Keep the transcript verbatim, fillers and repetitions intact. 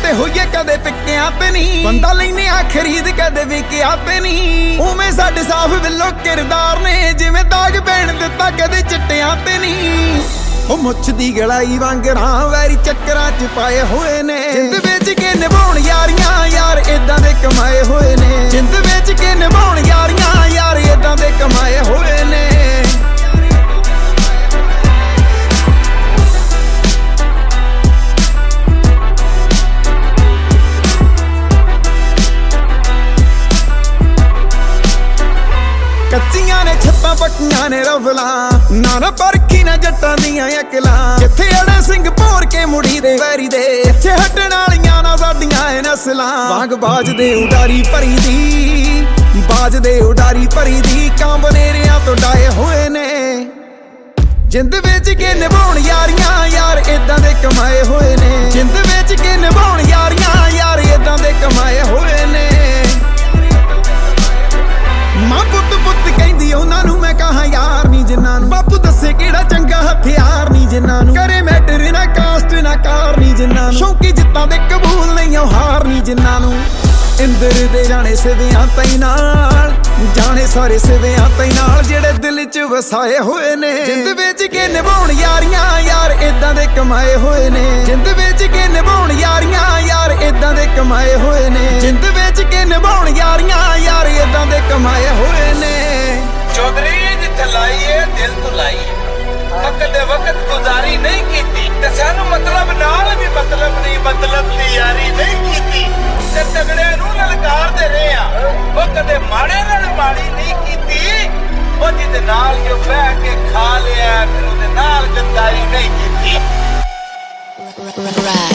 ਤੇ ਹੋਈਏ ਕਦੇ ਪਿੱਕਿਆਂ ਤੇ ਨਹੀਂ, ਬੰਦਾ ਲੈਨੇ ਆ ਖਰੀਦ ਕਦੇ ਵਿਕਿਆ ਤੇ ਨਹੀਂ। ਉਵੇਂ ਸਾਡੇ ਸਾਫ ਬਿੱਲੋ ਕਿਰਦਾਰ ਨੇ, ਜਿਵੇਂ ਦਾਗ ਪੈਣ ਦਿੱਤਾ ਕਦੇ ਚਿੱਟਿਆਂ ਤੇ ਨਹੀਂ। ਉਹ ਮੁੱਛ ਦੀ ਗਲਾਈ ਵਾਂਗਰਾਂ ਵੈਰੀ ਚੱਕਰਾਂ ਚ ਪਾਏ ਹੋਏ ਨੇ, ਜਿੰਦ ਵਿੱਚ ਕੇ ਨਿਭਾਉਣ ਯਾਰੀਆਂ ਯਾਰ ਏਦਾਂ ਦੇ ਕਮਾਏ ਹੋਏ ਨੇ। ਜਿੰਦ ਵਿੱਚ ਕੇ ਨਿਭਾਉਣ ਯਾਰੀਆਂ ਯਾਰ ਏਦਾਂ ਦੇ ਕਮਾਏ ਹੋਏ ਨੇ। ਕੱਚੀਆਂ ਨੇ ਛੱਤਾਂ ਪੱਕੀਆਂ ਨੇ ਰਫਲਾਂ, ਨਾ ਨਾ ਪਰਖੀ ਨਾ ਜੱਟਾਂ ਦੀਆਂ ਅਕਲਾਂ। ਜਿੱਥੇ ਅੜੇ ਸਿੰਘ ਭੋਰ ਕੇ ਮੁੜੀ ਦੇ ਵੈਰੀ ਦੇ, ਇੱਥੇ ਹੱਟਣ ਵਾਲੀਆਂ ਨਾ ਸਾਡੀਆਂ ਇਹ ਨਸਲਾਂ। ਵਾਂਗ ਬਾਜ ਦੇ ਉਡਾਰੀ ਭਰੀ ਦੀ, ਬਾਜ ਦੇ ਉਡਾਰੀ ਭਰੀ ਦੀ, ਕਾਂ ਬਨੇਰਿਆਂ ਤੋਂ ਡਾਏ ਹੋਏ ਨੇ। ਜਿੰਦ ਵਿੱਚ ਕੇ ਨਿਭਾਉਣ ਯਾਰੀਆਂ ਯਾਰ ਏਦਾਂ ਦੇ ਕਮਾਏ ਹੋਏ ਨੇ। ਜਿੰਦ ਵਿੱਚ ਕੇ ਨਿਭਾਉਣ ਯਾਰੀਆਂ ਯਾਰ ਏਦਾਂ ਦੇ ਕਮਾਏ ਹੋਏ ਨੇ। ਮਾਂ ਪੁੱਤ ਪੁੱਤ ਕਹਿੰਦੀ ਉਹਨਾਂ ਨੂੰ, ਮੈਂ ਕਹਾਂ ਯਾਰ ਨੀ ਜਿੰਨਾਂ ਨੂੰ। ਬਾਪੂ ਦੱਸੇ ਕਿਹੜਾ ਚੰਗਾ ਹਥਿਆਰ ਨੀ ਜਿੰਨਾਂ ਨੂੰ। ਕਰੇ ਮੈਟਰ ਨਾ ਕਾਸਟ ਨਾ ਕਾਰ ਨੀ ਜਿੰਨਾਂ ਨੂੰ। ਸ਼ੌਂਕੀ ਜਿੱਤਾਂ ਦੇ ਕਬੂਲ ਨਹੀਂ ਉਹ ਹਾਰ ਨੀ ਜਿੰਨਾਂ ਨੂੰ। ਇੰਦਰ ਦੇ ਜਾਣੇ ਸਿਵਿਆਂ ਤੈਂ ਨਾਲ, ਜਾਣੇ ਸਾਰੇ ਸਿਵਿਆਂ ਤੈਂ ਨਾਲ, ਜਿਹੜੇ ਦਿਲ ਚ ਵਸਾਏ ਹੋਏ ਨੇ। ਜਿੰਦ ਵਿੱਚ ਕੇ ਨਿਭਾਉਣ ਯਾਰੀਆਂ ਯਾਰ ਏਦਾਂ ਦੇ ਕਮਾਏ ਹੋਏ ਨੇ। ਜਿੰਦ ਵਿੱਚ ਕੇ ਨਿਭਾਉਣ ਯਾਰੀਆਂ ਯਾਰ ਏਦਾਂ ਦੇ ਕਮਾਏ ਹੋਏ ਨੇ। ਜਿੰਦ ਵਿੱਚ ਕੇ ਨਿਭਾਉਣ ਯਾਰੀਆਂ ਯਾਰ ਏਦਾਂ ਦੇ ਕਮਾਏ ਹੋਏ ਨੇ। ਚੌਧਰੀ ਜਿੱਥੇ ਲਾਈਏ ਦਿਲ ਤੋਂ ਲਾਈਏ, ਵਕਤ ਦੇ ਵਕਤ ਗੁਜ਼ਾਰੀ ਨਹੀਂ ਕੀਤੀ ਤੇ ਸਾਨੂੰ ਮਤਲਬ ਨਾਲ ਵੀ ਮਤਲਬ ਨਹੀਂ, ਮਤਲਬ ਦੀ ਯਾਰੀ ਨਹੀਂ ਕੀਤੀ। ਤੇ ਤਗੜੇ ਨੂੰ ਲਲਕਾਰਦੇ ਰਹੇ ਆ, ਉਹ ਕਦੇ ਮਾੜੇ ਨਾਲ ਮਾੜੀ ਨਹੀਂ ਕੀਤੀ। ਉਹ ਜਿਹਦੇ ਨਾਲ ਜੋ ਬਹਿ ਕੇ ਖਾ ਲਿਆ, ਫਿਰ ਉਹਦੇ ਨਾਲ ਗੰਦਾਈ ਨਹੀਂ ਕੀਤੀ।